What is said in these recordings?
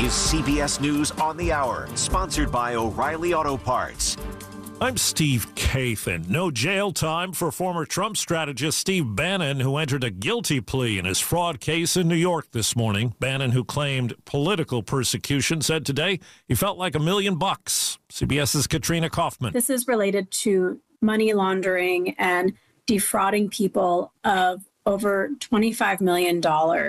is CBS News on the Hour, sponsored by O'Reilly Auto Parts. I'm Steve Kathan. No jail time for former Trump strategist Steve Bannon, who entered a guilty plea in his fraud case in New York this morning. Bannon, who claimed political persecution, said today he felt like $1 million. CBS's Katrina Kaufman. This is related to money laundering and defrauding people of over $25 million.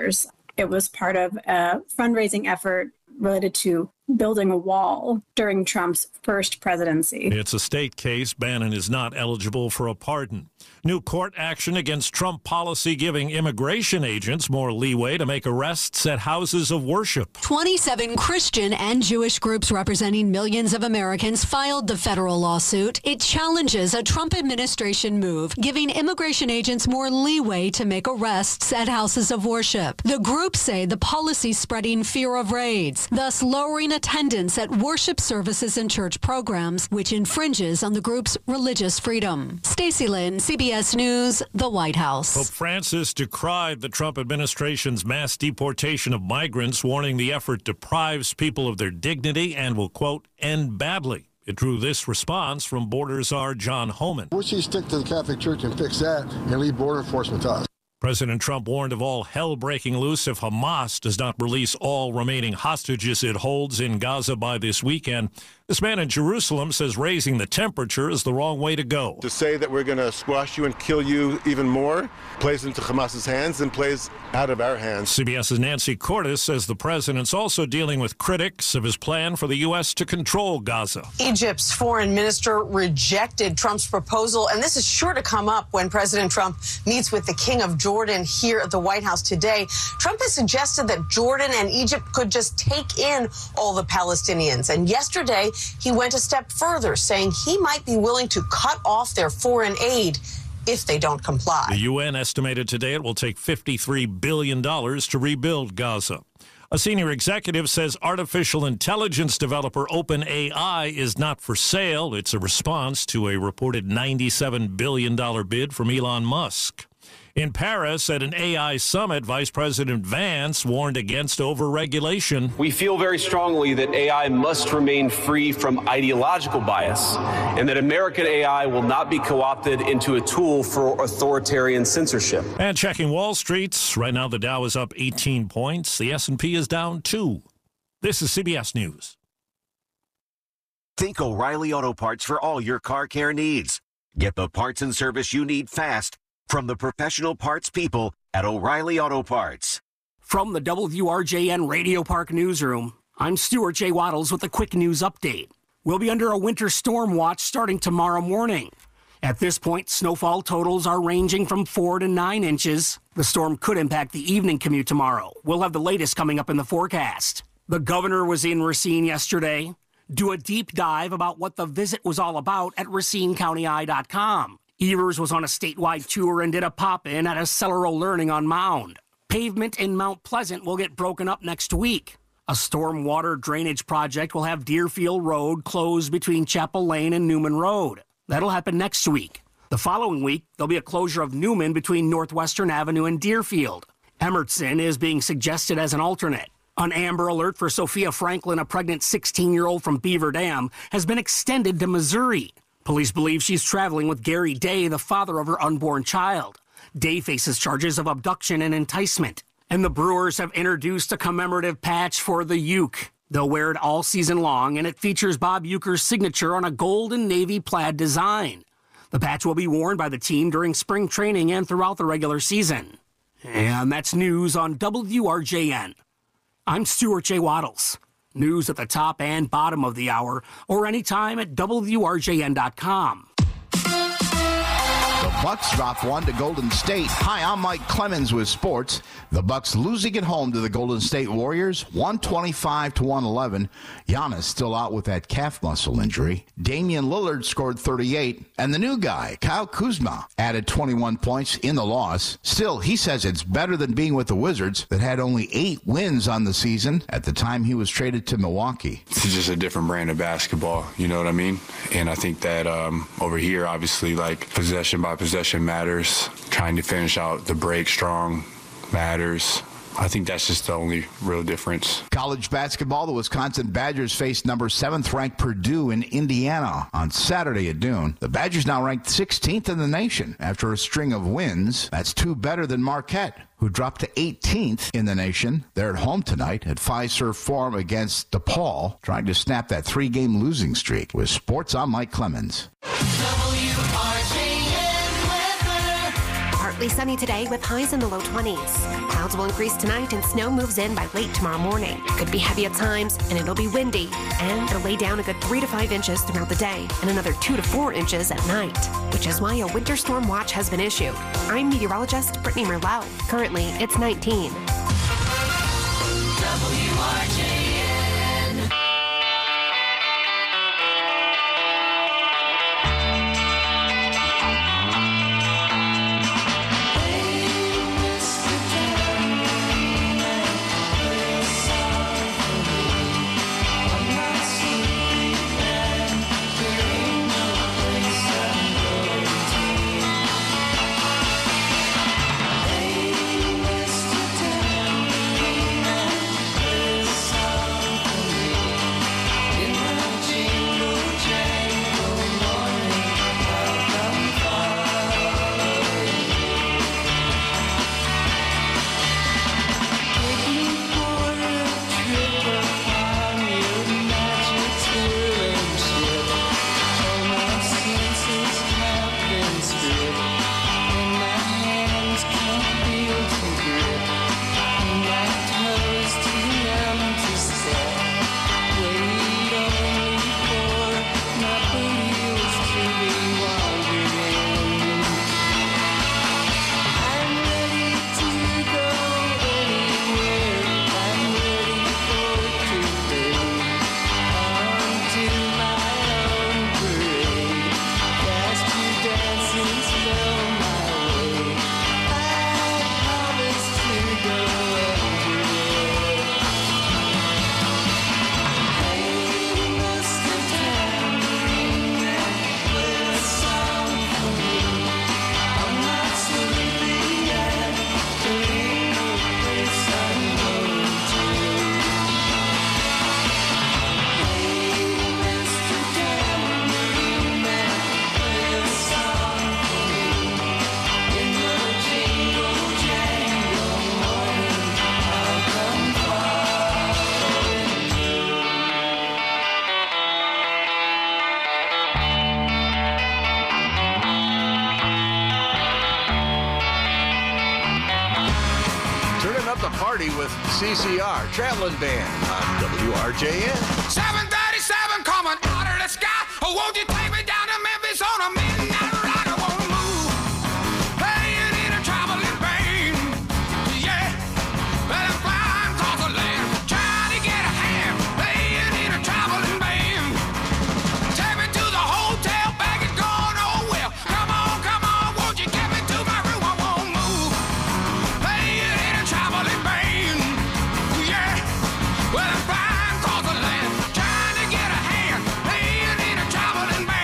It was part of a fundraising effort related to building a wall during Trump's first presidency. It's a state case. Bannon is not eligible for a pardon. New court action against Trump policy giving immigration agents more leeway to make arrests at houses of worship. 27 Christian and Jewish groups representing millions of Americans filed the federal lawsuit. It challenges a Trump administration move giving immigration agents more leeway to make arrests at houses of worship. The groups say the policy spreading fear of raids, thus lowering attendance at worship services and church programs, which infringes on the group's religious freedom. Stacey Lynn, CBS News, the White House. Pope Francis decried the Trump administration's mass deportation of migrants, warning the effort deprives people of their dignity and will, quote, end badly. It drew this response from border czar John Homan. We should stick to the Catholic Church and fix that and leave border enforcement to us. President Trump warned of all hell breaking loose if Hamas does not release all remaining hostages it holds in Gaza by this weekend. This man in Jerusalem says raising the temperature is the wrong way to go. To say that we're going to squash you and kill you even more plays into Hamas's hands and plays out of our hands. CBS's Nancy Cordes says the president's also dealing with critics of his plan for the U.S. to control Gaza. Egypt's foreign minister rejected Trump's proposal, and this is sure to come up when President Trump meets with the King of Jordan here at the White House today. Trump has suggested that Jordan and Egypt could just take in all the Palestinians. And yesterday, he went a step further, saying he might be willing to cut off their foreign aid if they don't comply. The UN estimated today it will take $53 billion to rebuild Gaza. A senior executive says artificial intelligence developer OpenAI is not for sale. It's a response to a reported $97 billion bid from Elon Musk. In Paris, at an AI summit, Vice President Vance warned against overregulation. We feel very strongly that AI must remain free from ideological bias and that American AI will not be co-opted into a tool for authoritarian censorship. And checking Wall Street, right now the Dow is up 18 points. The S&P is down 2. This is CBS News. Think O'Reilly Auto Parts for all your car care needs. Get the parts and service you need fast from the professional parts people at O'Reilly Auto Parts. From the WRJN Radio Park Newsroom, I'm Stuart J. Waddles with a quick news update. We'll be under a winter storm watch starting tomorrow morning. At this point, snowfall totals are ranging from 4 to 9 inches. The storm could impact the evening commute tomorrow. We'll have the latest coming up in the forecast. The governor was in Racine yesterday. Do a deep dive about what the visit was all about at RacineCountyEye.com. Evers was on a statewide tour and did a pop-in at a Celero Learning on Mound. Pavement in Mount Pleasant will get broken up next week. A stormwater drainage project will have Deerfield Road closed between Chapel Lane and Newman Road. That'll happen next week. The following week, there'll be a closure of Newman between Northwestern Avenue and Deerfield. Emerson is being suggested as an alternate. An Amber Alert for Sophia Franklin, a pregnant 16-year-old from Beaver Dam, has been extended to Missouri. Police believe she's traveling with Gary Day, the father of her unborn child. Day faces charges of abduction and enticement. And the Brewers have introduced a commemorative patch for the Uke. They'll wear it all season long, and it features Bob Uecker's signature on a gold and navy plaid design. The patch will be worn by the team during spring training and throughout the regular season. And that's news on WRJN. I'm Stuart J. Waddles. News at the top and bottom of the hour, or anytime at WRJN.com. The Bucks drop one to Golden State. Hi, I'm Mike Clemens with sports. The Bucks losing at home to the Golden State Warriors, 125-111. Giannis still out with that calf muscle injury. Damian Lillard scored 38, and the new guy, Kyle Kuzma, added 21 points in the loss. Still, he says it's better than being with the Wizards that had only 8 wins on the season at the time he was traded to Milwaukee. It's just a different brand of basketball, you know what I mean? And I think that over here, obviously, like possession by possession matters. Trying to finish out the break strong matters. I think that's just the only real difference. College basketball, the Wisconsin Badgers face number 7th-ranked Purdue in Indiana on Saturday at noon. The Badgers now ranked 16th in the nation after a string of wins. That's 2 better than Marquette, who dropped to 18th in the nation. They're at home tonight at Fiserv Forum against DePaul, trying to snap that 3-game losing streak. With sports, I'm Mike Clemens. Partly sunny today with highs in the low 20s. Clouds will increase tonight and snow moves in by late tomorrow morning. Could be heavy at times and it'll be windy. And it'll lay down a good 3 to 5 inches throughout the day and another 2 to 4 inches at night, which is why a winter storm watch has been issued. I'm meteorologist Brittany Merlot. Currently, it's 19. WRJN. With CCR Traveling Band on WRJN. 737 coming out of the sky. Oh, won't you take me down to Memphis on a midnight ride? I won't move, playing in a traveling band. Yeah, but I'm flying across the land, trying to get a hand, playing in a traveling band. Take me to the hotel, bag is gone, oh well. Come on, won't you get me to my room? I won't move, playing in a traveling band. Well, I'm flying across the land, trying to get a hand, playing in a traveling band.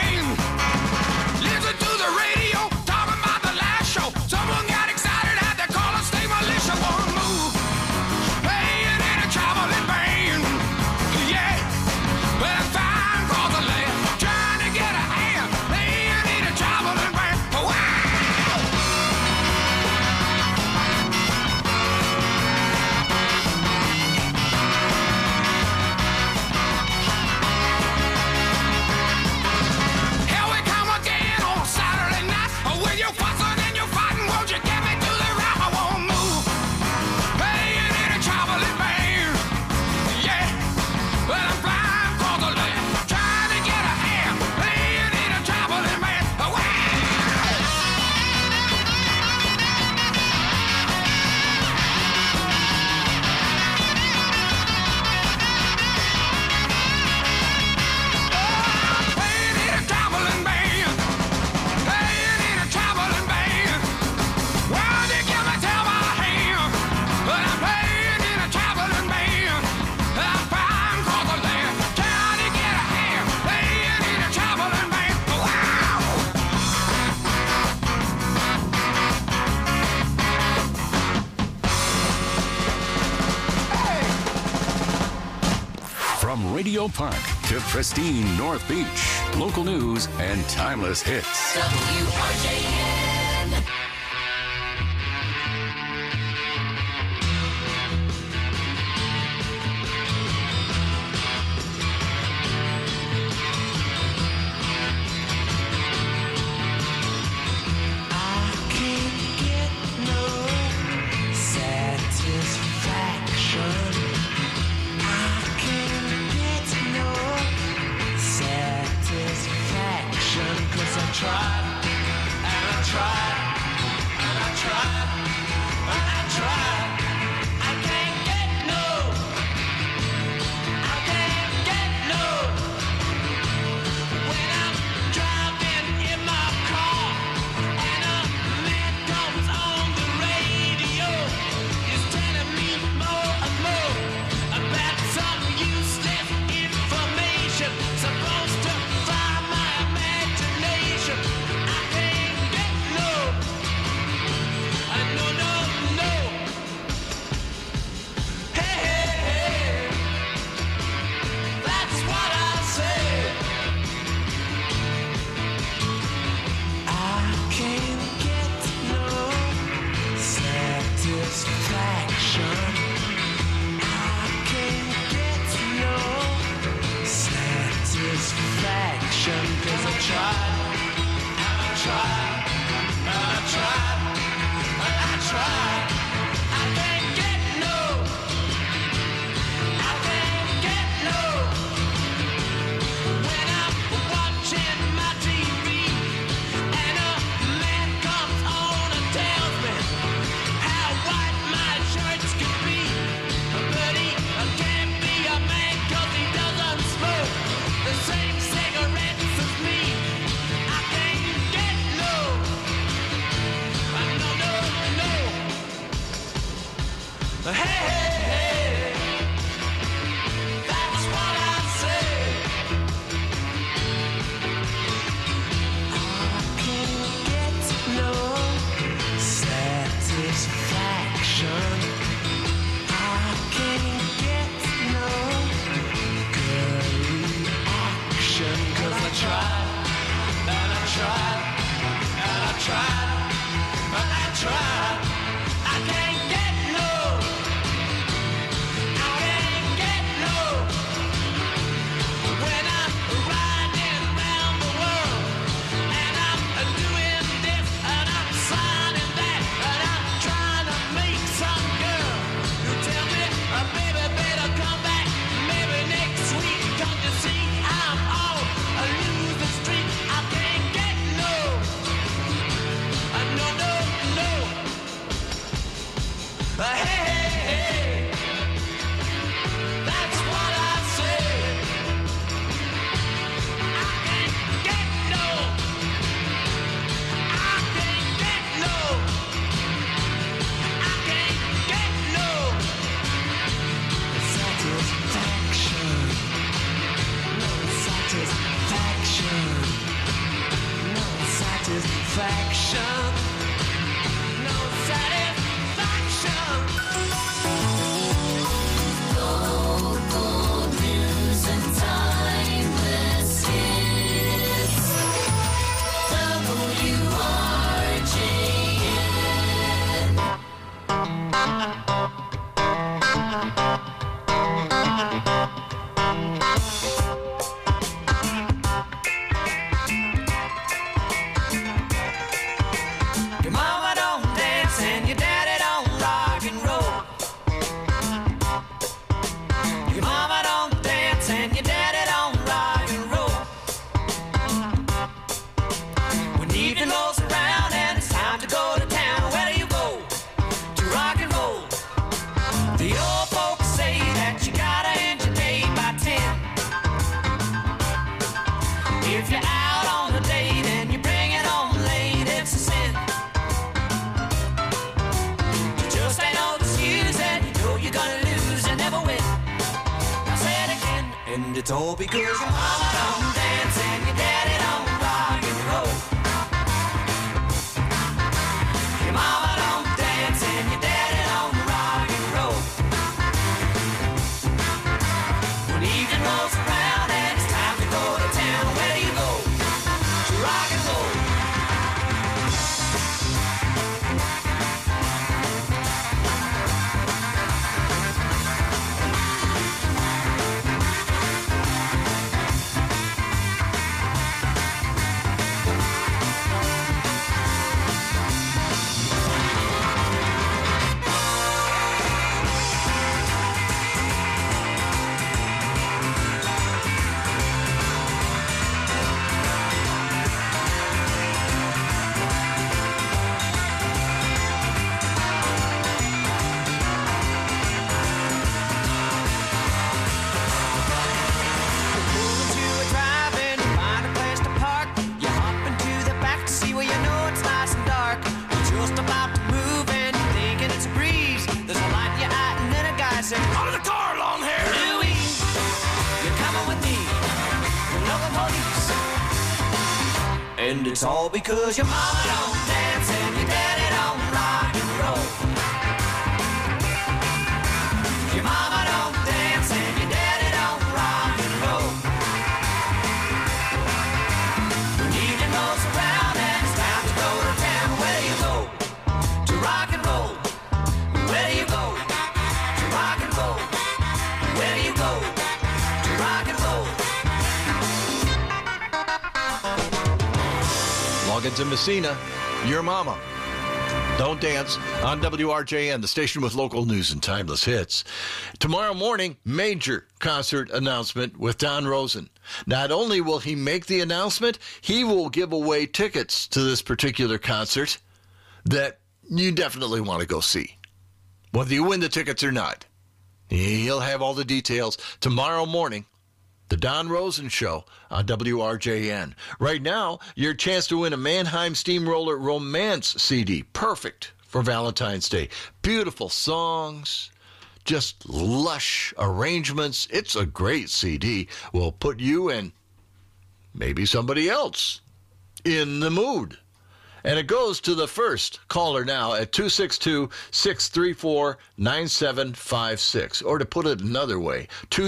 Royal Park to pristine North Beach. Local news and timeless hits. WRJN. It's all because your mama don't dance and your daddy don't rock and roll. Your mama don't dance and your daddy don't rock and roll. When evening rolls around And it's all because your mama don't dance and your daddy don't rock and roll. Your mama don't dance and your daddy don't rock and roll. When evening rolls around and it's time to go to town, where do you go? To rock and roll. Where do you go? To rock and roll. Where do you go? To rock and roll. Loggins and Messina, your mama. Don't dance on WRJN, the station with local news and timeless hits. Tomorrow morning, major concert announcement with Don Rosen. Not only will he make the announcement, he will give away tickets to this particular concert that you definitely want to go see. Whether you win the tickets or not. He'll have all the details tomorrow morning. The Don Rosen Show on WRJN. Right now, your chance to win a Mannheim Steamroller Romance CD. Perfect for Valentine's Day. Beautiful songs, just lush arrangements. It's a great CD. Will put you and maybe somebody else in the mood. And it goes to the first caller now at 262-634-9756. Or to put it another way,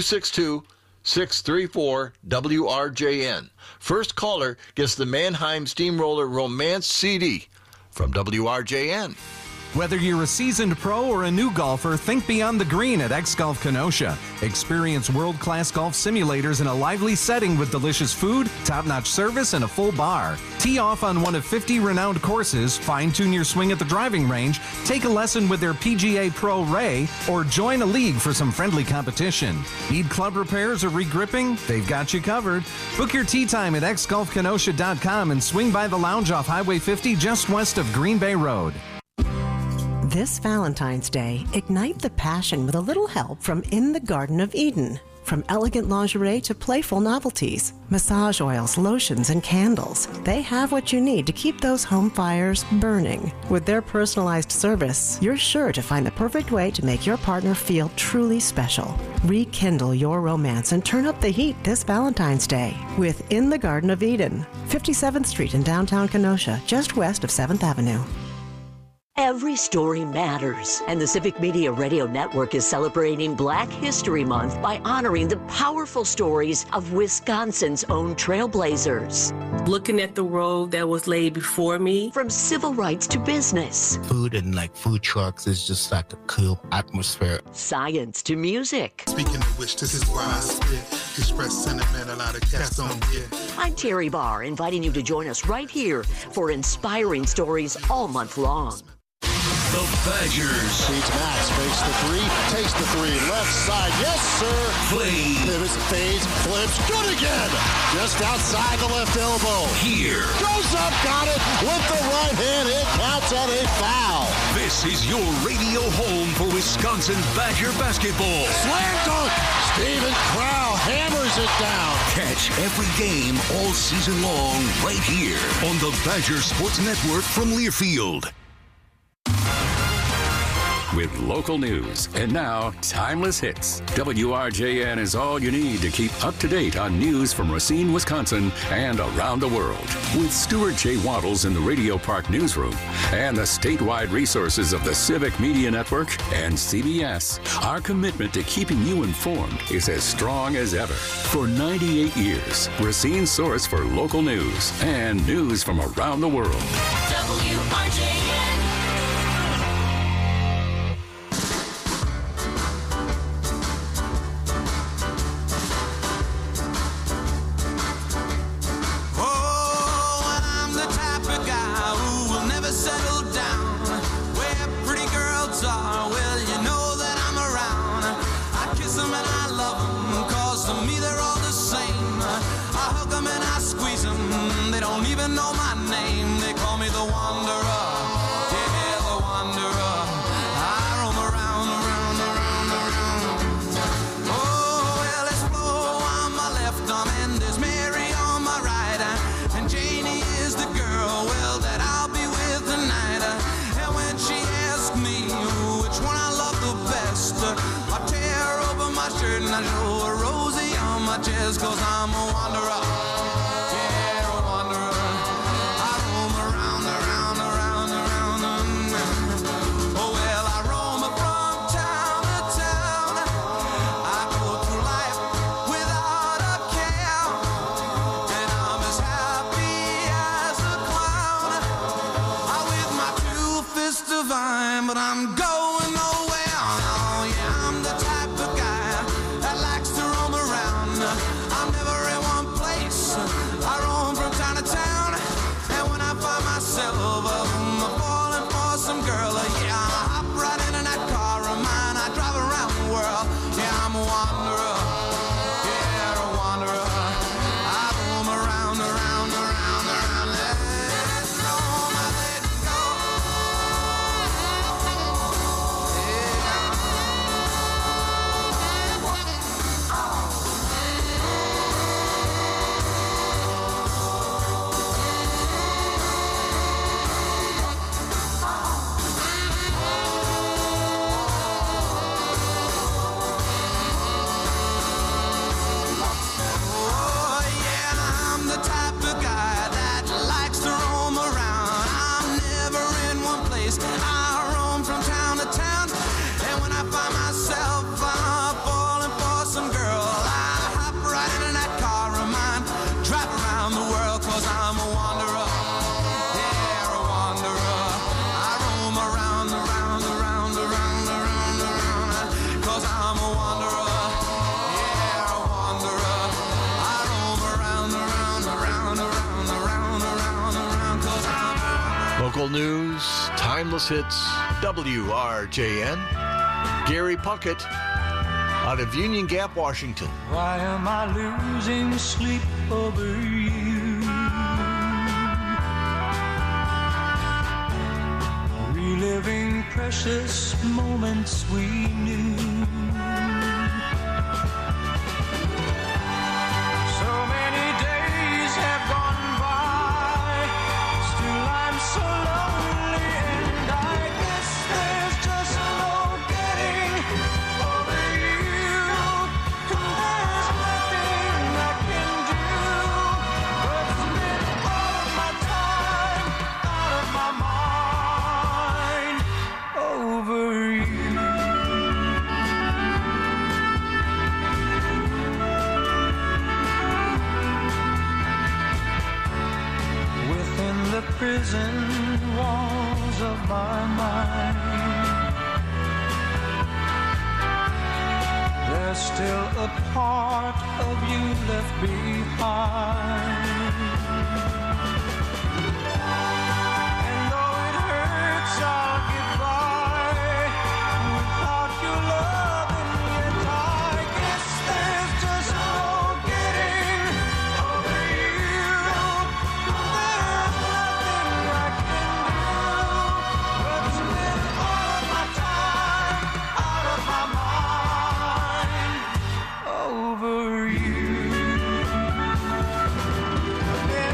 262-634-WRJN. First caller gets the Mannheim Steamroller Romance CD from WRJN. Whether you're a seasoned pro or a new golfer, think beyond the green at X-Golf Kenosha. Experience world-class golf simulators in a lively setting with delicious food, top-notch service, and a full bar. Tee off on one of 50 renowned courses, fine-tune your swing at the driving range, take a lesson with their PGA Pro Ray, or join a league for some friendly competition. Need club repairs or regripping? They've got you covered. Book your tee time at xgolfkenosha.com and swing by the lounge off Highway 50 just west of Green Bay Road. This Valentine's Day, ignite the passion with a little help from In the Garden of Eden. From elegant lingerie to playful novelties, massage oils, lotions, and candles, they have what you need to keep those home fires burning. With their personalized service, you're sure to find the perfect way to make your partner feel truly special. Rekindle your romance and turn up the heat this Valentine's Day with In the Garden of Eden, 57th Street in downtown Kenosha, just west of 7th Avenue. Every story matters, and the Civic Media Radio Network is celebrating Black History Month by honoring the powerful stories of Wisconsin's own trailblazers. Looking at the road that was laid before me. From civil rights to business. Food and food trucks is just like a cool atmosphere. Science to music. Speaking of which, this is why I spit. Express sentiment a lot of cats don't get. I'm Terry Barr, inviting you to join us right here for inspiring stories all month long. The Badgers. Beats Max, fakes the three, takes the three, left side, yes sir. Play. Pivots, fades, flips, good again. Just outside the left elbow. Here. Goes up, got it with the right hand. It counts at a foul. This is your radio home for Wisconsin Badger basketball. Slam dunk. Steven Crow hammers it down. Catch every game all season long right here on the Badger Sports Network from Learfield. With local news and now timeless hits, WRJN is all you need to keep up to date on news from Racine, Wisconsin and around the world. With Stuart J. Waddles in the Radio Park newsroom and the statewide resources of the Civic Media Network and CBS, our commitment to keeping you informed is as strong as ever. For 98 years, Racine's source for local news and news from around the world. WRJN. Cause I'm a wanderer, yeah, a wanderer. is divine, but I'm going nowhere. Oh, yeah, I'm the type of guy that likes to roam around. I'm never in one place. I roam from town to town, and when I find myself falling for some girl, yeah, I hop right into that car of mine. I drive around the world. Yeah, I'm a wanderer. Yeah, a wanderer. I roam around, around, around, around. Let's roam, let go. Oh, yeah, I'm the type of guy that likes to roam around. I'm never in one place. I roam from town to town. And when I find myself falling for some girl, I hop right into that car of mine, drive around the world, 'cause I'm a wanderer. Yeah, a wanderer. I roam around, around, around, around, around, around, 'cause I'm a wanderer. Yeah, a wanderer. I roam around, around, around, around, around, around, around, 'cause I'm a Local news, timeless hits, WRJN. Gary Puckett out of Union Gap, Washington. Why am I losing sleep over you? Reliving precious moments we knew. So many days have gone by, still I'm so lonely, and I guess there's just no getting over you. And there's nothing I can do but spend all of my time out of my mind over you. Within the prison walls of my mind, there's still a part of you left behind. And though it hurts, I'll get by without your love, and yet I guess there's just no getting over you. There's nothing I can do but spend all of my time out of my mind over you.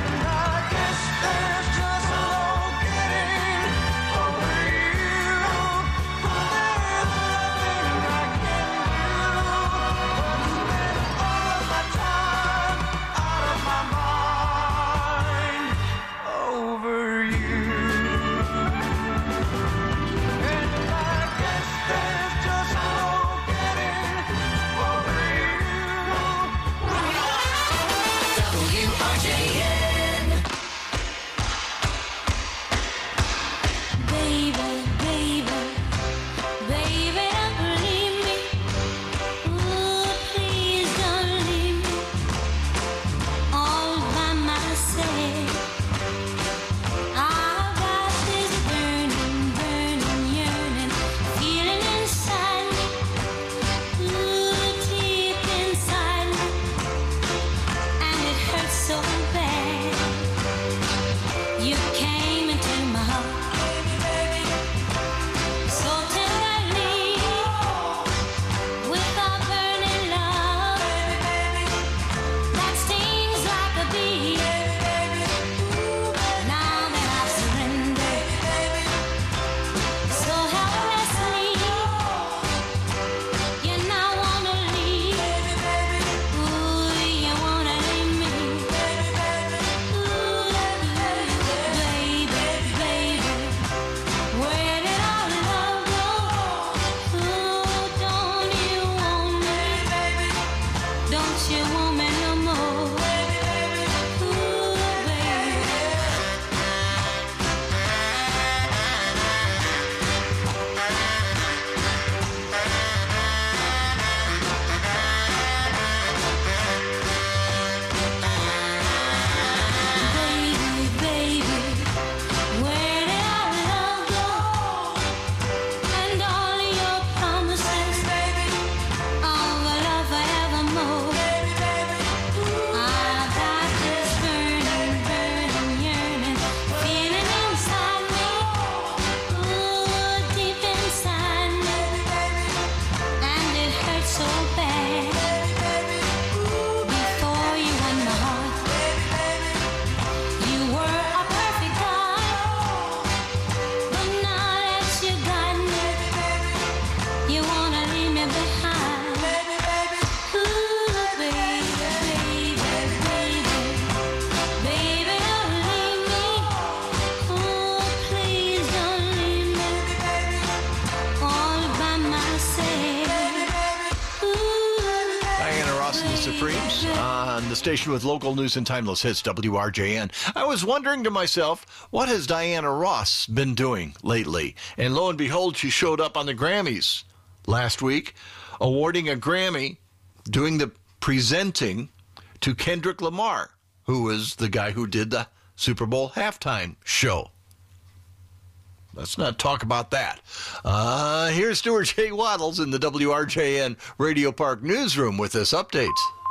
on the station with local news and timeless hits, WRJN. I was wondering to myself, what has Diana Ross been doing lately? And lo and behold, she showed up on the Grammys last week, awarding a Grammy, doing the presenting to Kendrick Lamar, who is the guy who did the Super Bowl halftime show. Let's not talk about that. Here's Stuart J. Waddles in the WRJN Radio Park newsroom with this update.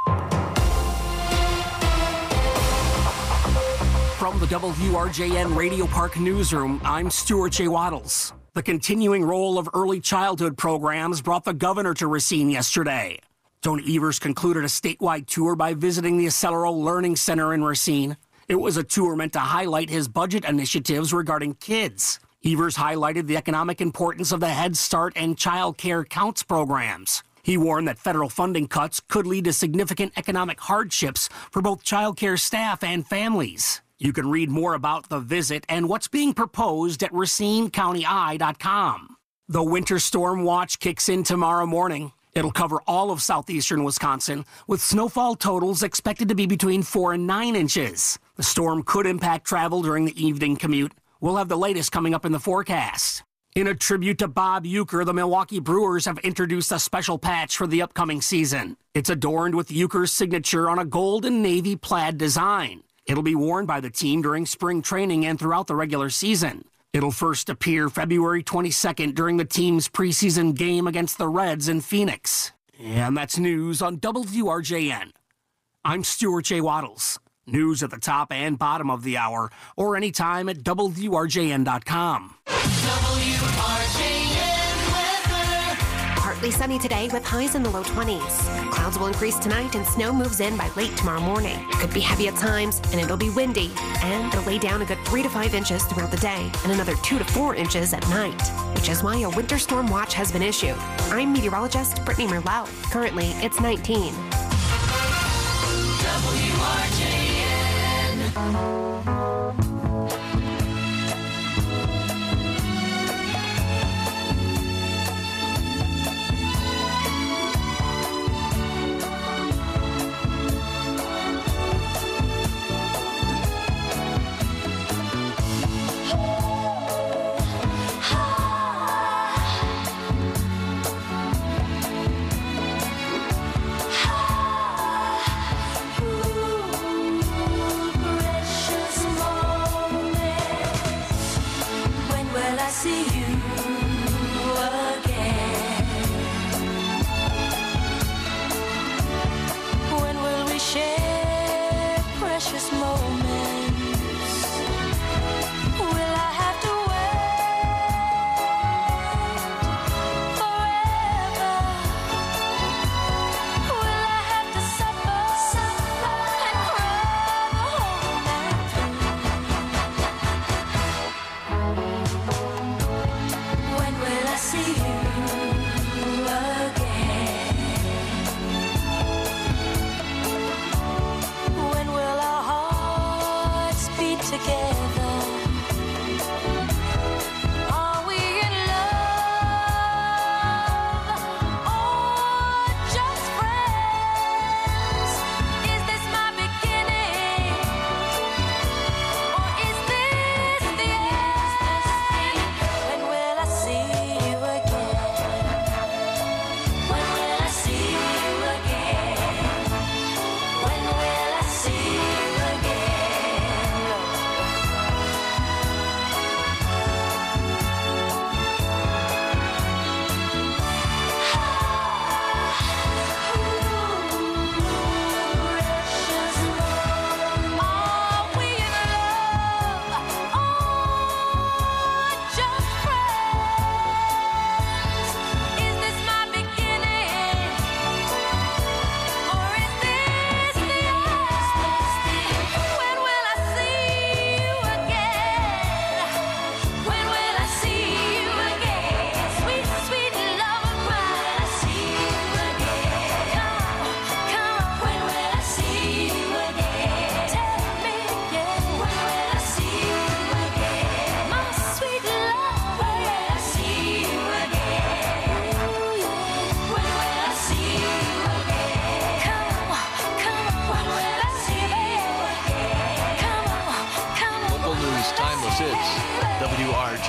From the WRJN Radio Park newsroom, I'm Stuart J. Waddles. The continuing role of early childhood programs brought the governor to Racine yesterday. Tony Evers concluded a statewide tour by visiting the Accelero Learning Center in Racine. It was a tour meant to highlight his budget initiatives regarding kids. Evers highlighted the economic importance of the Head Start and Child Care Counts programs. He warned that federal funding cuts could lead to significant economic hardships for both child care staff and families. You can read more about the visit and what's being proposed at RacineCountyEye.com. The winter storm watch kicks in tomorrow morning. It'll cover all of southeastern Wisconsin, with snowfall totals expected to be between 4 and 9 inches. The storm could impact travel during the evening commute. We'll have the latest coming up in the forecast. In a tribute to Bob Uecker, the Milwaukee Brewers have introduced a special patch for the upcoming season. It's adorned with Uecker's signature on a gold and navy plaid design. It'll be worn by the team during spring training and throughout the regular season. It'll first appear February 22nd during the team's preseason game against the Reds in Phoenix. And that's news on WRJN. I'm Stuart J. Waddles. News at the top and bottom of the hour, or anytime at WRJN.com. Partly sunny today with highs in the low 20s. Clouds will increase tonight and snow moves in by late tomorrow morning. Could be heavy at times and it'll be windy. And it'll lay down a good 3 to 5 inches throughout the day and another 2 to 4 inches at night, which is why a winter storm watch has been issued. I'm meteorologist Brittany Merlau. Currently, it's 19. When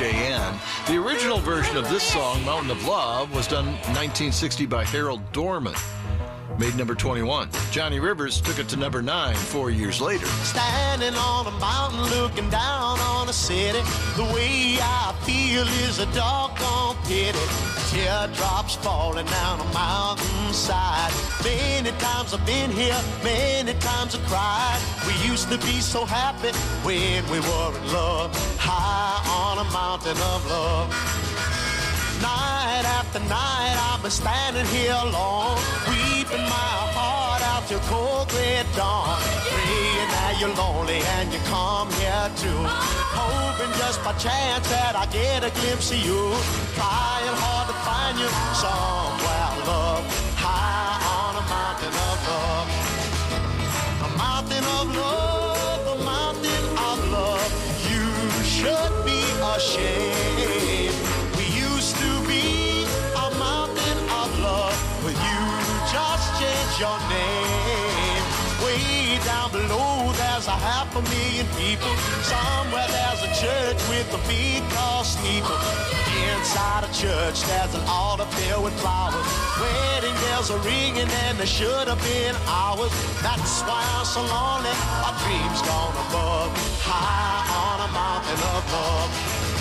WRJN. The original version of this song, Mountain of Love, was done in 1960 by Harold Dorman. Made number 21. Johnny Rivers took it to number 9 4 years later. Standing on a mountain looking down on a city, the way I feel is a doggone pity. Teardrops falling down a mountainside. Many times I've been here, many times I've cried. We used to be so happy when we were in love, high on a mountain of love. Night after night I've been standing here alone, weeping my heart out till cold gray dawn, praying that you're lonely and you come here too, hoping just by chance that I get a glimpse of you, trying hard to find you somewhere, love, high on a mountain of love. A mountain of love, a mountain of love. You should be ashamed. We used to be a mountain of love, but you just changed your name. Way down below there's 500,000 people. Somewhere there's a church with a big tall steeple. Inside a church there's an altar filled with flowers. Wedding bells are ringing and they should have been ours. That's why I'm so lonely. Our dreams gone above, high on a mountain of love.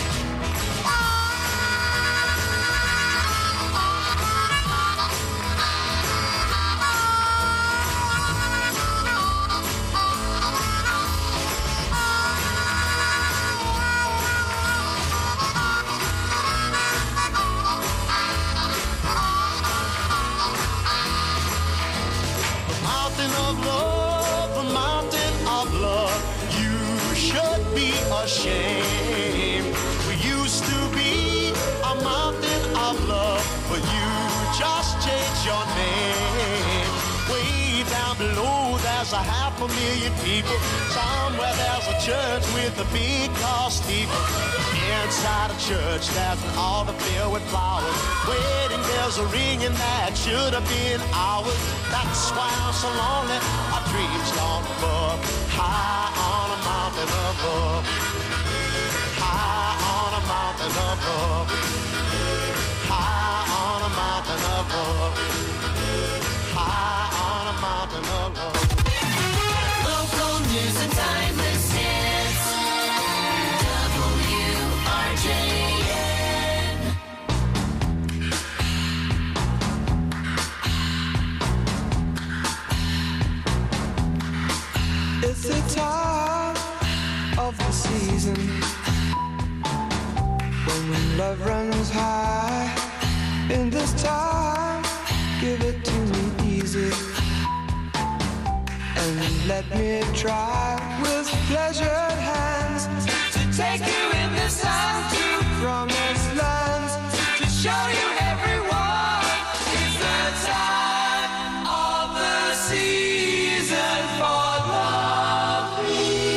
Ashamed. We used to be a mountain of love, but you just changed your name. Way down below there's 500,000 people. Somewhere there's a church with a big tall steeple. Inside a church there's an altar filled with flowers. Wedding bells are ringing that should have been ours. That's why I'm so lonely. Our dreams gone above, high on a mountain of love. High on a mountain of love. High on a mountain of love. High on a mountain of love. Local news and timeless hits. WRJN. It's the time of the season when love runs high. In this time, give it to me easy and let me try with pleasured hands to take you in this time to promised lands, to show you everyone. It's the time of the season for loving.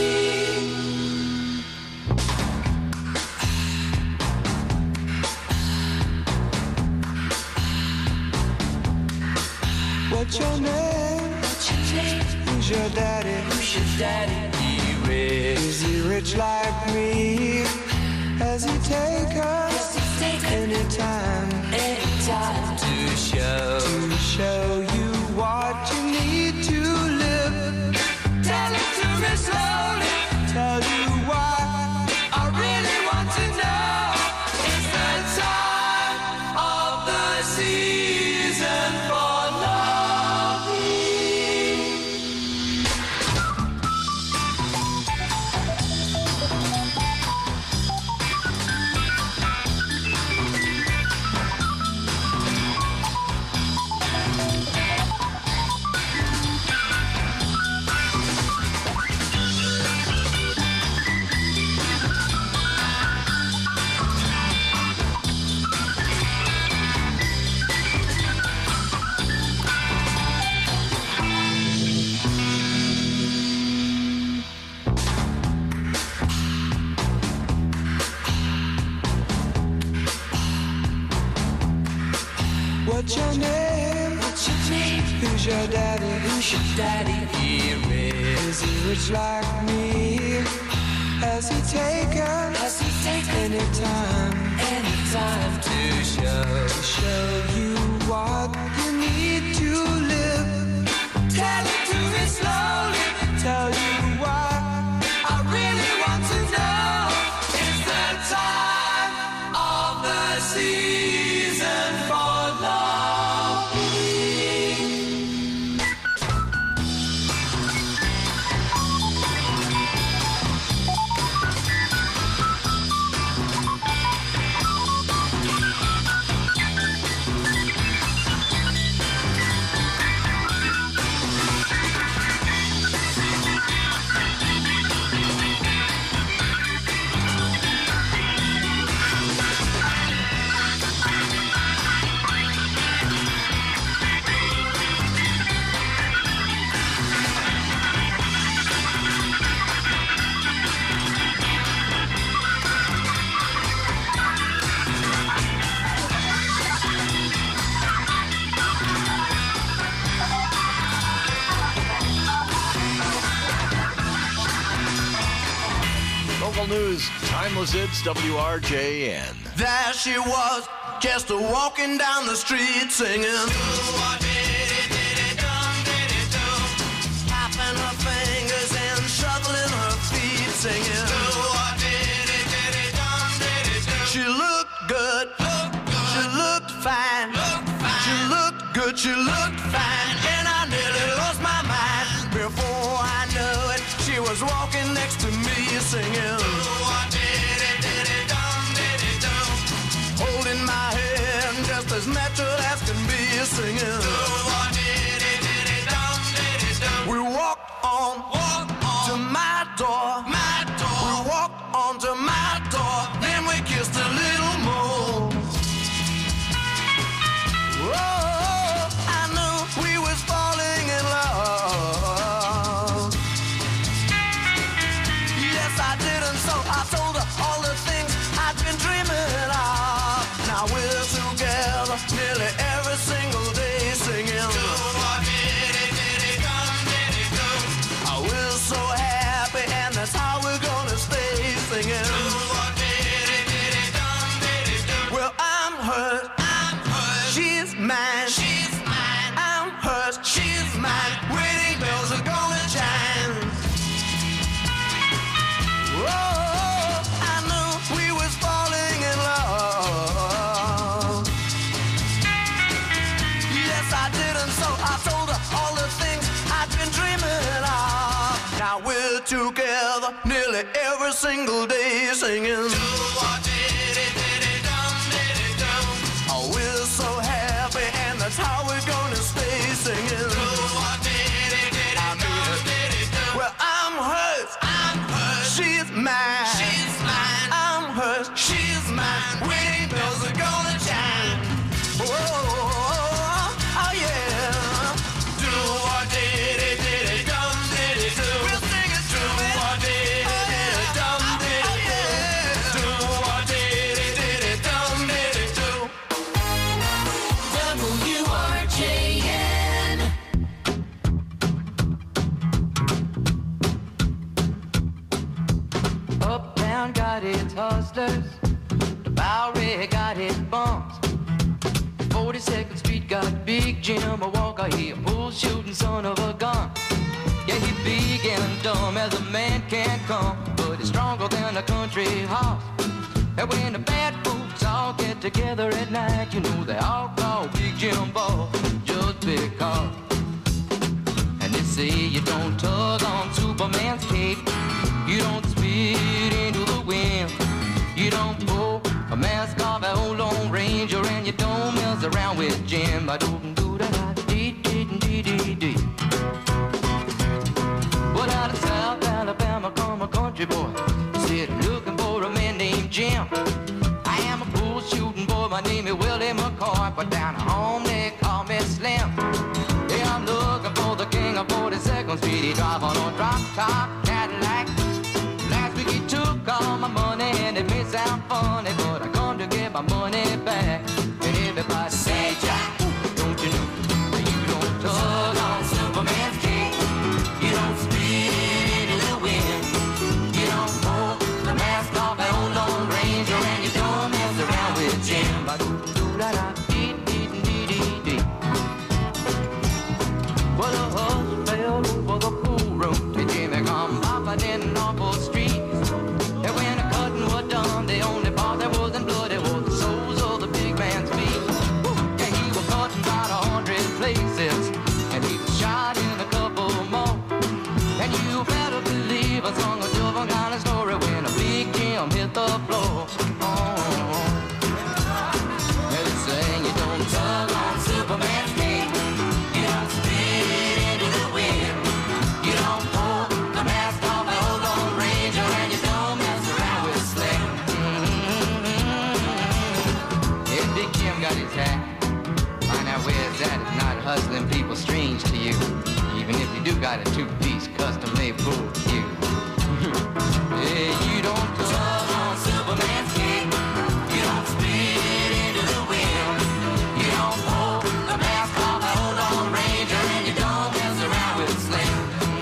What's your name? Who's your daddy? Who's your daddy? He rich. Is he rich like me? Has he take us anytime to show you what you need to live? Tell it to me slowly. Tell you why I really want to know. It's the time of the season for loving. What's your name? What's your name? Who's your daddy? Who's your daddy? He rich. Is he rich like me? Has he taken any time to show you what you need to live? Tell it to me slowly, tell you why I really want to know. It's the time of the season for loving. Local news, Timeless Hits, WRJN. There she was, just walking down the street singing. Tapping her fingers and shuffling her feet singing. She looked good, she looked fine, she looked good, she looked fine, and I nearly lost my mind. Before I knew it, she was walking next to me singing. Holding my hand just as natural as can be singing. We walked on to my door. We walked on to my door. Then we kissed a little more. Oh, I knew we was falling in love. Yes, I did, and so I told her all the things I'd been dreaming of. Now we're together nearly every single day singing. We're so happy, and that's how we're gonna stay singing. Well, I'm hers, she's mine, I'm hers, she's mine. Wedding bells are gonna chime. Oh, I knew we was falling in love. Yes, I did, and so I told her all the things I'd been dreaming of. Now we're together nearly every single day singing. Oh, we're so happy, and that's how we're gonna stay singing. I mean it. Well, I'm hers, she's mine, I'm hers, she's mine. Wedding bells are gonna chime. Oh, oh yeah. Do what did it, dum did it do. We'll sing it do what did it, dum did it do. Do what did it, dum did it do. WRJN. Uptown got its hustlers, the Bowery got its bums. 42nd Street got Big Jim, a Walker, he a bull shooting son of a gun. Yeah, he big and dumb as a man can come, but he's stronger than a country horse. And when the bad folks all get together at night, you know they all call Big Jim Ball just because. And they say you don't tug on Superman's cape, you don't spit into the wind, you don't pull a mask off an old Lone Ranger, and you don't mess around with Jim. But out of South Alabama come a country boy, said looking for a man named Jim. I am a bull shooting boy, my name is Willie McCoy, but down home they call me Slim. Yeah, I'm looking for the king of 42nd Street. He drive on a drop top Cadillac. Last week he took all my money, and it may sound funny, but I come to get my money back. And everybody say, Jack, don't you know that you don't tug on Superman's cape, you don't spit into the wind, you don't pull Us them people strange to you, even if you do got a two-piece custom-made for you. Yeah, you don't tug on Superman's cape. You don't spit it into the wind. You don't pull the mask off and hold on Ranger, and you don't mess around with Slim.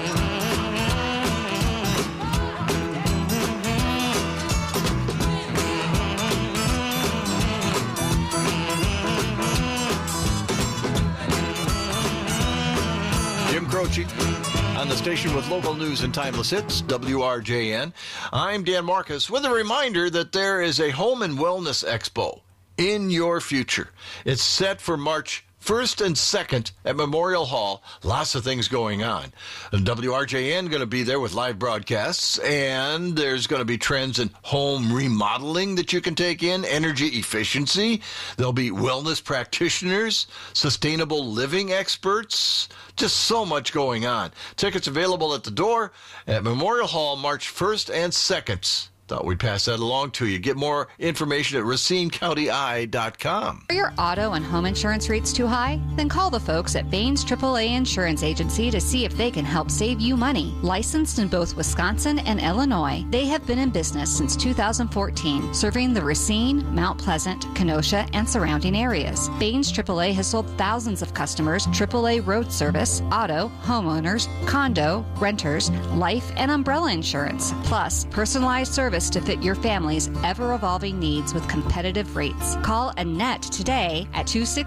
Jim Croce on the station with local news and timeless hits, WRJN. I'm Dan Marcus with a reminder that there is a Home and Wellness Expo in your future. It's set for March 1st and 2nd at Memorial Hall. Lots of things going on. And WRJN going to be there with live broadcasts, and there's going to be trends in home remodeling that you can take in, energy efficiency. There'll be wellness practitioners, sustainable living experts, just so much going on. Tickets available at the door at Memorial Hall March 1st and 2nd. Thought we'd pass that along to you. Get more information at RacineCountyEye.com. Are your auto and home insurance rates too high? Then call the folks at Baines AAA Insurance Agency to see if they can help save you money. Licensed in both Wisconsin and Illinois, they have been in business since 2014, serving the Racine, Mount Pleasant, Kenosha, and surrounding areas. Baines AAA has sold thousands of customers AAA road service, auto, homeowners, condo, renters, life, and umbrella insurance, plus personalized service to fit your family's ever-evolving needs with competitive rates. Call Annette today at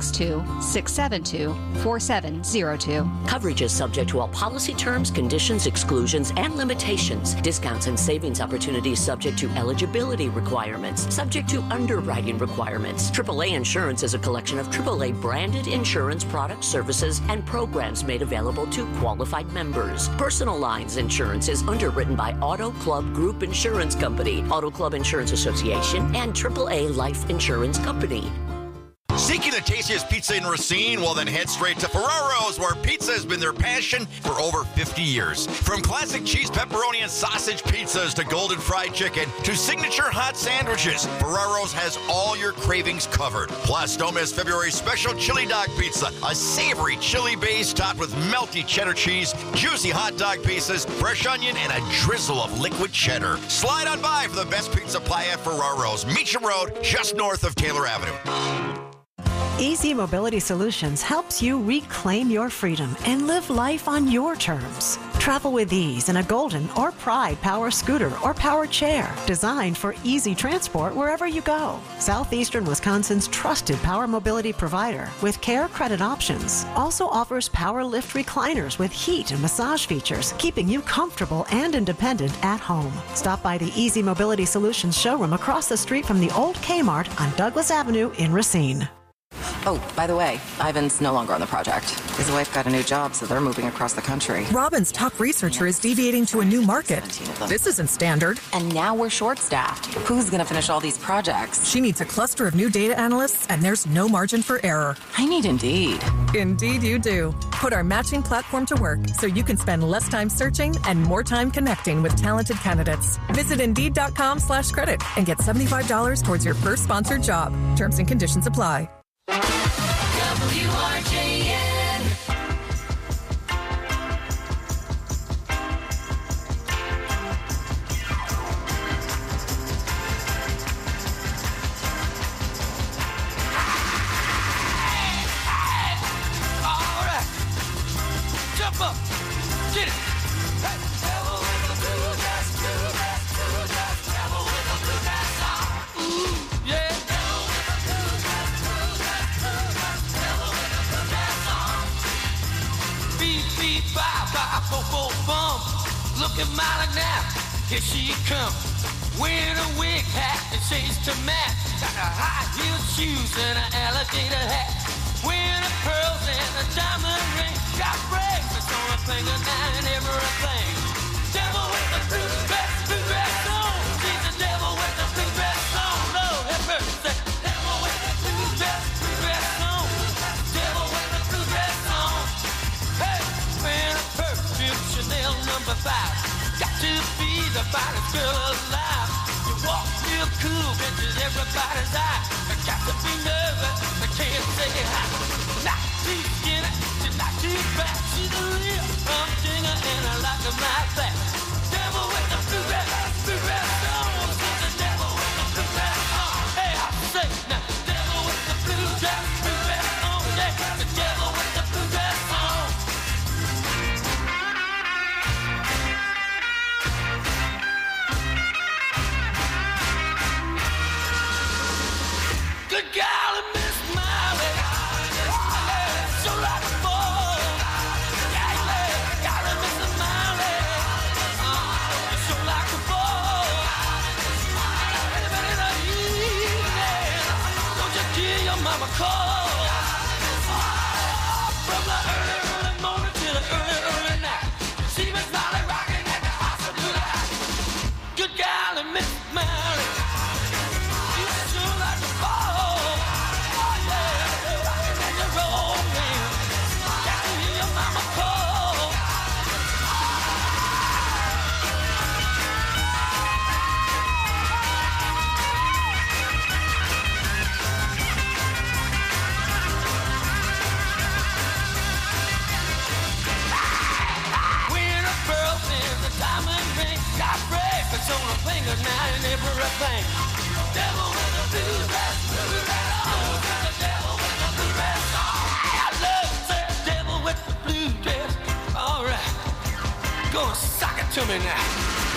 262-672-4702. Coverage is subject to all policy terms, conditions, exclusions, and limitations. Discounts and savings opportunities subject to eligibility requirements, subject to underwriting requirements. AAA Insurance is a collection of AAA branded insurance products, services, and programs made available to qualified members. Personal lines insurance is underwritten by Auto Club Group Insurance Company, Auto Club Insurance Association, and AAA Life Insurance Company. Seeking the tastiest pizza in Racine? Well, then head straight to Ferraro's, where pizza has been their passion for over 50 years. From classic cheese, pepperoni, and sausage pizzas to golden fried chicken to signature hot sandwiches, Ferraro's has all your cravings covered. Plus, don't miss February's special chili dog pizza, a savory chili base topped with melty cheddar cheese, juicy hot dog pieces, fresh onion, and a drizzle of liquid cheddar. Slide on by for the best pizza pie at Ferraro's, Meacham Road, just north of Taylor Avenue. Easy Mobility Solutions helps you reclaim your freedom and live life on your terms. Travel with ease in a Golden or Pride power scooter or power chair designed for easy transport wherever you go. Southeastern Wisconsin's trusted power mobility provider with care credit options also offers power lift recliners with heat and massage features, keeping you comfortable and independent at home. Stop by the Easy Mobility Solutions showroom across the street from the old Kmart on Douglas Avenue in Racine. Oh, by the way, Ivan's no longer on the project. His wife got a new job, so they're moving across the country. Robin's top researcher is deviating to a new market. This isn't standard. And now we're short-staffed. Who's going to finish all these projects? She needs a cluster of new data analysts, and there's no margin for error. I need Indeed. Indeed you do. Put our matching platform to work so you can spend less time searching and more time connecting with talented candidates. Visit Indeed.com/credit and get $75 towards your first sponsored job. Terms and conditions apply. WRJN. All right. Jump up. Get it. Hey. Devil with a blue dress, blue dress, blue dress. Devil with a blue dress on. Ooh, yeah. Devil with a blue dress, blue dress, blue dress. Devil with a blue dress on. Beep, beep, bye, bye, bo, bo, bum. Look at Molly now. Here she comes. Wearing a wig hat and shades to match. Got a high-heeled shoes and an alligator hat. Wearing a pearls and a diamond ring. Got bracelets on her finger now and everything. Devil with the blue dress on. She's the devil with the blue dress on. Lord have mercy. Devil with the blue dress on. Devil with the blue dress on. Hey, wearing a perfume Chanel No. 5. Got to be the finest girl alive. You walk real cool, catches everybody's eye. I got to be nervous, I can't say hi. Not too skinny, 'em like that. Devil with the bluegrass song. The devil with the bluegrass song. Hey, I say now, devil with the bluegrass song. Yeah, the devil with the bluegrass song. Good golly, Miss Miley, so like a ball. Golly, Miss Miley, so like a ball. Anybody in the evening, don't you hear your mama call? From the early morning to the early night, see Miss Miley rocking at the house of tonight. Good golly, Miss Miley, you sure like a ball. It's on her fingers now and everything. Devil with the bluegrass song. The devil with the bluegrass song. I love that devil with the bluegrass. All right, gonna sock it to me now.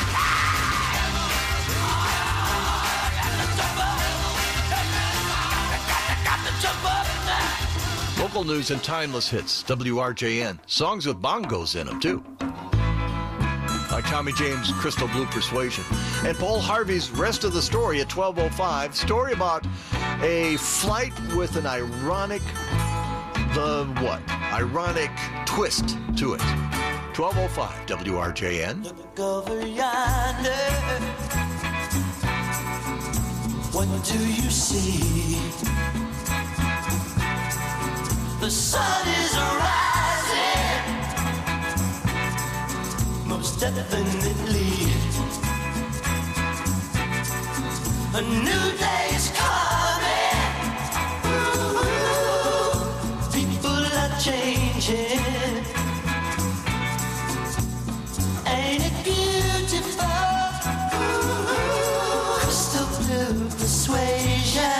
Got to jump up now. Local news and timeless hits. WRJN. Songs with bongos in them, too. Like Tommy James' Crystal Blue Persuasion. And Paul Harvey's Rest of the Story at 12:05. Story about a flight with an ironic twist to it. 12:05 WRJN. Look over yonder. What do you see? The sun is rising. Most definitely. A new day is coming. Ooh, people are changing. Ain't it beautiful? Ooh, crystal blue persuasion.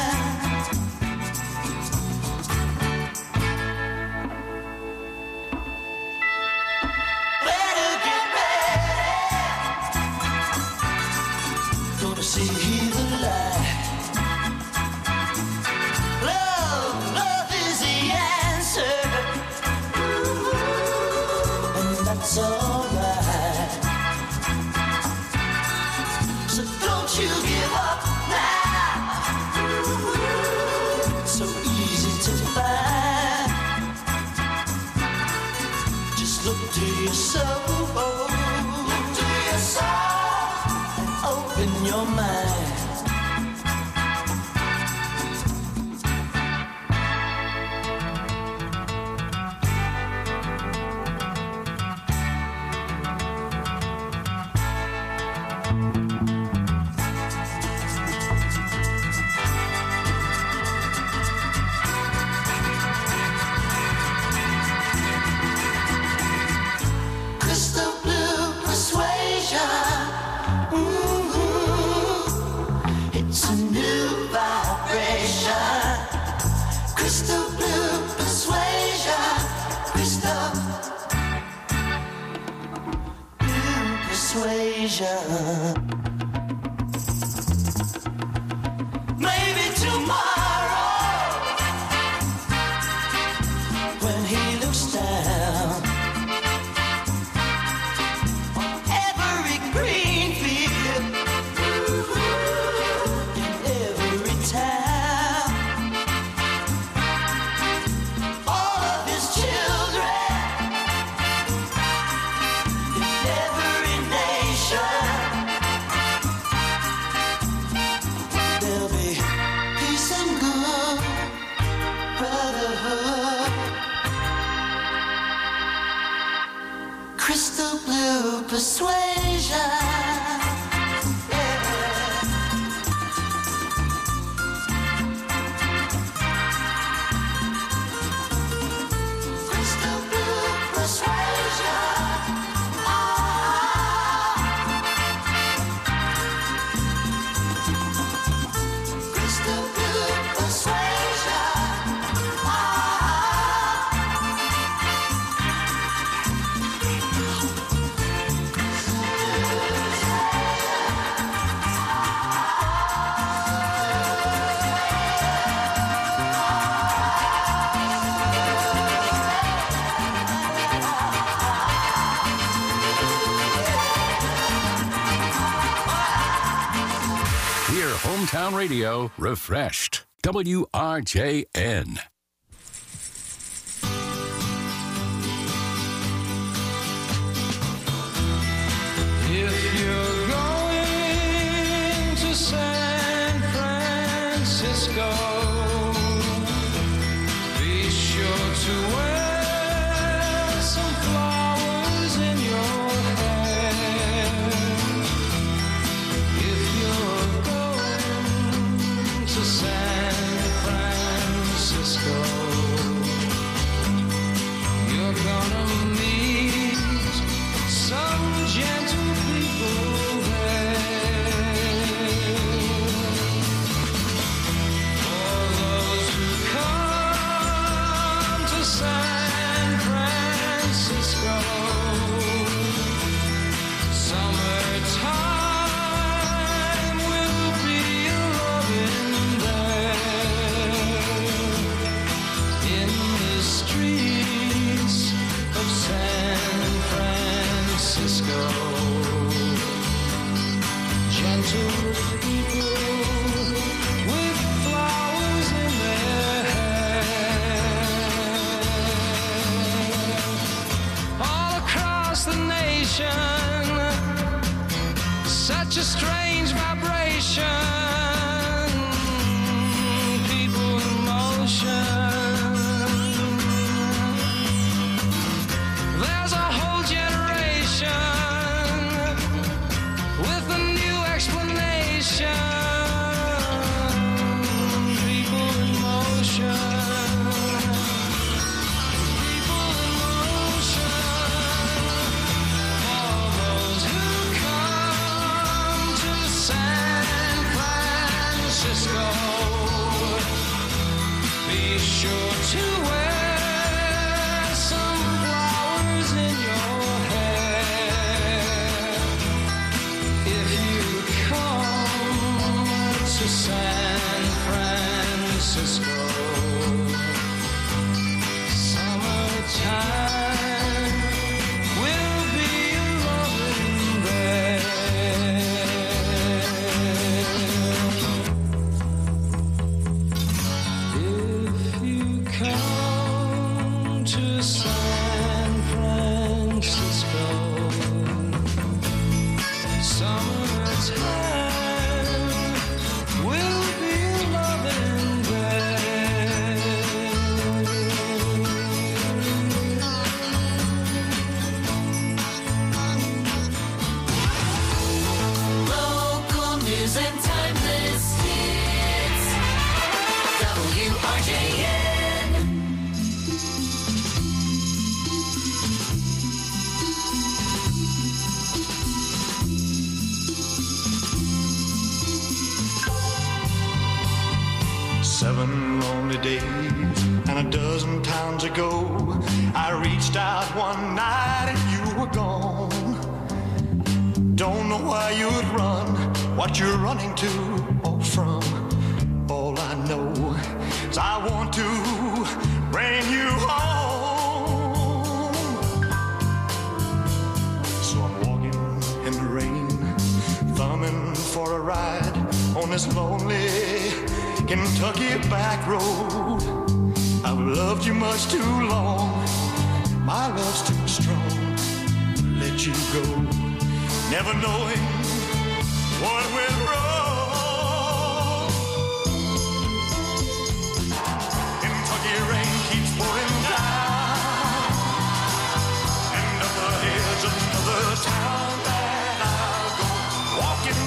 See the light. Love is the answer, and that's alright. So don't you give up now. So easy to find. Just look to your soul. Look to your soul and open your mind. Crystal blue persuasion. It's a new vibration. Crystal blue persuasion. Crystal blue persuasion. Maybe tomorrow, when he looks down on every green field, in every town, all of his children, in every nation, hometown radio refreshed. WRJN. If you're going to San Francisco, be sure to wear some flowers in your hair. If you're going to San Francisco, you're gonna meet some gentle people there. For those who come to San Francisco, summertime will be loving there. In the streets of San Francisco, gentle people with flowers in their hair. All across the nation, such a strange vibration. People in motion. There's a whole generation with a new explanation. People in motion. People in motion. All those who come to San Francisco, be sure to wear some flowers in your hair. If you come to San Francisco, summertime will be loving there. If you come to San Francisco, summertime will be loving there. Local news and timeless hits. WRJN. Seven lonely days and a dozen times ago, I reached out one night and you were gone. Don't know why you'd run, what you're running to or from. All I know is I want to bring you home. So I'm walking in the rain, thumbing for a ride on this lonely Kentucky back road. I've loved you much too long, my love's too strong to let you go, never knowing what went wrong. Kentucky rain keeps pouring down, and up ahead's another town that I'll go walking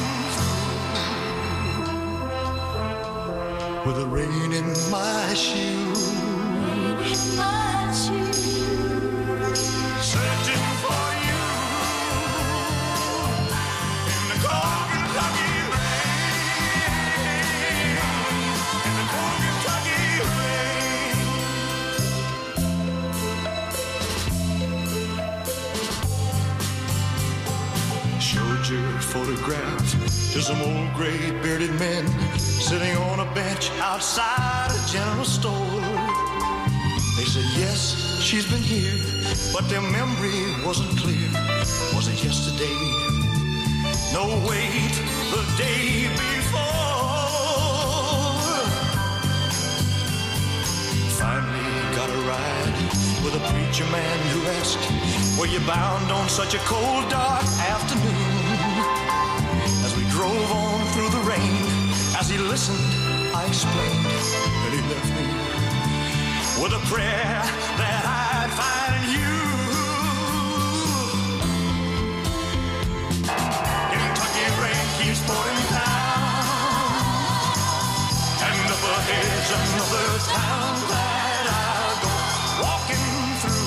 with the rain in my shoes, searching for you in the cold Kentucky rain, in the cold Kentucky rain. Showed your photographs to some old gray bearded men sitting on a bench outside a general store. They said, yes, she's been here, but their memory wasn't clear. Was it yesterday? No, wait, the day before. preacher man who asked, were you bound on such a cold, dark afternoon? As we drove on through the rain, as he listened, I explained, and he left me with a prayer that I'd find in you. Kentucky rain keeps pouring down, and up ahead's another town.